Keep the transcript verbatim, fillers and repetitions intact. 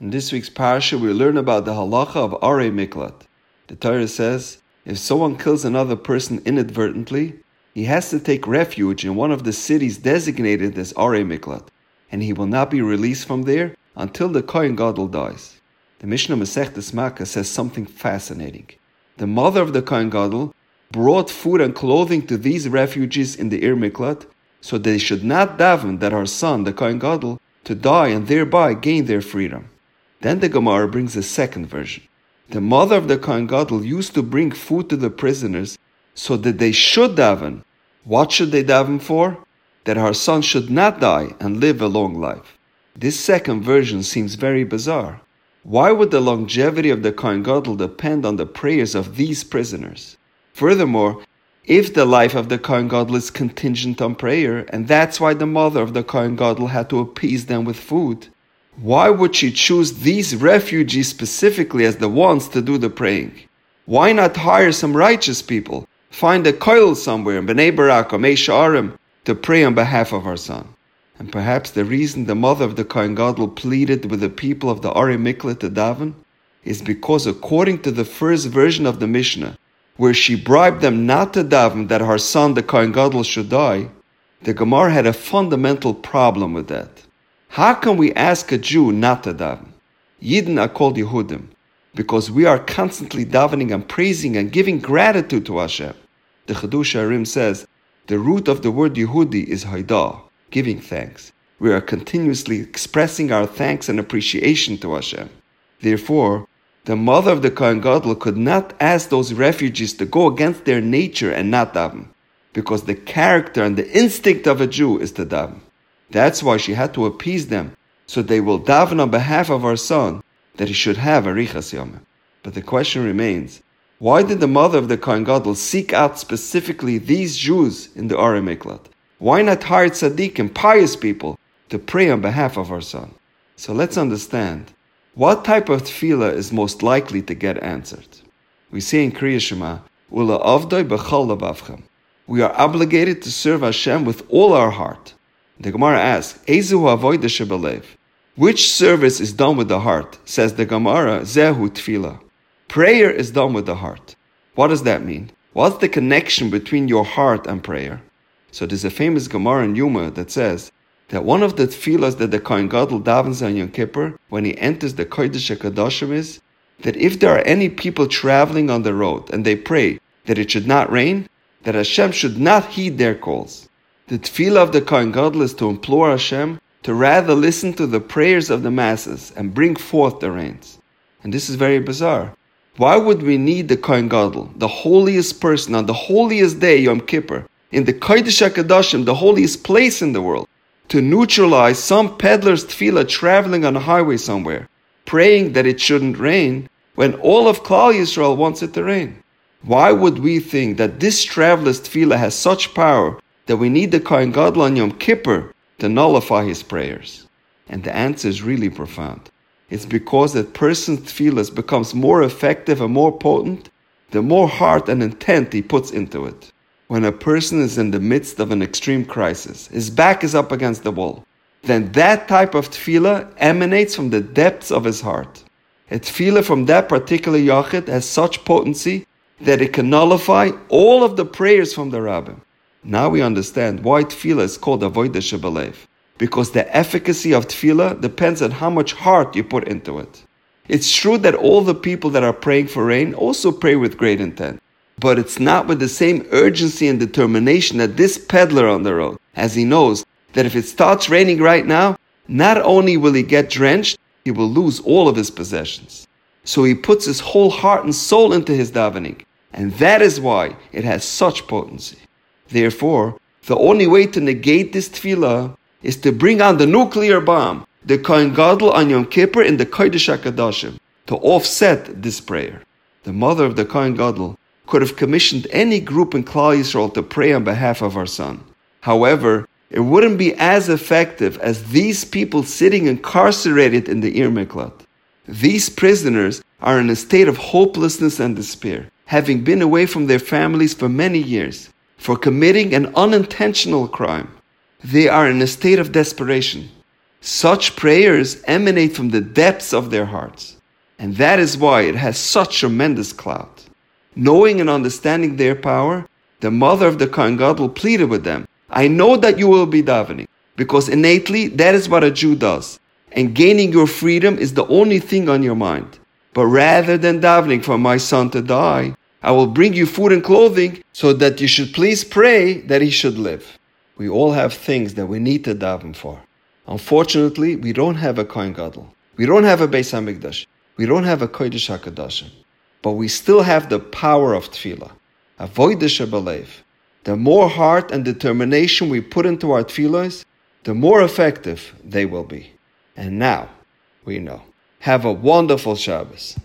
In this week's parsha, we learn about the halacha of Arei Miklat. The Torah says, if someone kills another person inadvertently, he has to take refuge in one of the cities designated as Arei Miklat, and he will not be released from there until the Kohen Gadol dies. The Mishnah Masechtas Makkah says something fascinating. The mother of the Kohen Gadol brought food and clothing to these refugees in the Ir Miklat, so they should not daven that her son, the Kohen Gadol, to die and thereby gain their freedom. Then the Gemara brings a second version. The mother of the Kohen Gadol used to bring food to the prisoners so that they should daven. What should they daven for? That her son should not die and live a long life. This second version seems very bizarre. Why would the longevity of the Kohen Gadol depend on the prayers of these prisoners? Furthermore, if the life of the Kohen Gadol is contingent on prayer, and that's why the mother of the Kohen Gadol had to appease them with food, why would she choose these refugees specifically as the ones to do the praying? Why not hire some righteous people, find a koil somewhere in Bnei Barak or Mei Sha'arim to pray on behalf of her son? And perhaps the reason the mother of the Kohen Gadol pleaded with the people of the Arei Miklat to daven is because, according to the first version of the Mishnah, where she bribed them not to daven that her son, the Kohen Gadol, should die, the Gemara had a fundamental problem with that. How can we ask a Jew not to daven? Yidden are called Yehudim because we are constantly davening and praising and giving gratitude to Hashem. The Chidush HaRim says the root of the word Yehudi is Haidah, giving thanks. We are continuously expressing our thanks and appreciation to Hashem. Therefore, the mother of the Kohen Gadol could not ask those refugees to go against their nature and not daven, because the character and the instinct of a Jew is to daven. That's why she had to appease them, so they will daven on behalf of our son, that he should have Arichas Yomim. But the question remains, why did the mother of the Kohen Gadol seek out specifically these Jews in the Arei Miklat? Why not hire tzaddikim, pious people, to pray on behalf of our son? So let's understand, what type of tefillah is most likely to get answered? We say in Kriya Shema, Ula avdoi b'chol labavchem. We are obligated to serve Hashem with all our heart. The Gemara asks, Ezu avodah shebalev? Which service is done with the heart? Says the Gemara, Zehu tefillah. Prayer is done with the heart. What does that mean? What's the connection between your heart and prayer? So there's a famous Gemara in Yuma that says that one of the tefillahs that the Kohen Gadol davens on Yom Kippur when he enters the Kodesh HaKadoshim is that if there are any people traveling on the road and they pray that it should not rain, that Hashem should not heed their calls. The tefillah of the Kohen Gadol is to implore Hashem to rather listen to the prayers of the masses and bring forth the rains. And this is very bizarre. Why would we need the Kohen Gadol, the holiest person on the holiest day, Yom Kippur, in the Kodesh HaKadoshim, the holiest place in the world, to neutralize some peddler's tefillah traveling on a highway somewhere, praying that it shouldn't rain, when all of Klal Yisrael wants it to rain? Why would we think that this traveler's tefillah has such power that we need the Kohen Gadol on Yom Kippur to nullify his prayers? And the answer is really profound. It's because that person's tefillah becomes more effective and more potent the more heart and intent he puts into it. When a person is in the midst of an extreme crisis, his back is up against the wall, then that type of tefillah emanates from the depths of his heart. A tefillah from that particular yachid has such potency that it can nullify all of the prayers from the rabbim. Now we understand why tefillah is called avodah shebalev, because the efficacy of tefillah depends on how much heart you put into it. It's true that all the people that are praying for rain also pray with great intent, but it's not with the same urgency and determination that this peddler on the road, as he knows that if it starts raining right now, not only will he get drenched, he will lose all of his possessions. So he puts his whole heart and soul into his davening, and that is why it has such potency. Therefore, the only way to negate this tefillah is to bring on the nuclear bomb, the Kohen Gadol on Yom Kippur in the Kodesh HaKadoshim, to offset this prayer. The mother of the Kohen Gadol could have commissioned any group in Klal Yisrael to pray on behalf of her son. However, it wouldn't be as effective as these people sitting incarcerated in the Ir Miklat. These prisoners are in a state of hopelessness and despair, having been away from their families for many years, for committing an unintentional crime. They are in a state of desperation. Such prayers emanate from the depths of their hearts. And that is why it has such tremendous clout. Knowing and understanding their power, the mother of the Kohen Gadol pleaded with them, I know that you will be davening, because innately that is what a Jew does. And gaining your freedom is the only thing on your mind. But rather than davening for my son to die, I will bring you food and clothing so that you should please pray that he should live. We all have things that we need to daven for. Unfortunately, we don't have a Kohen Gadol. We don't have a Beis HaMikdash. We don't have a Kodesh HaKadoshim. But we still have the power of tefillah. Avodah shebalev. The more heart and determination we put into our tefillahs, the more effective they will be. And now, we know. Have a wonderful Shabbos.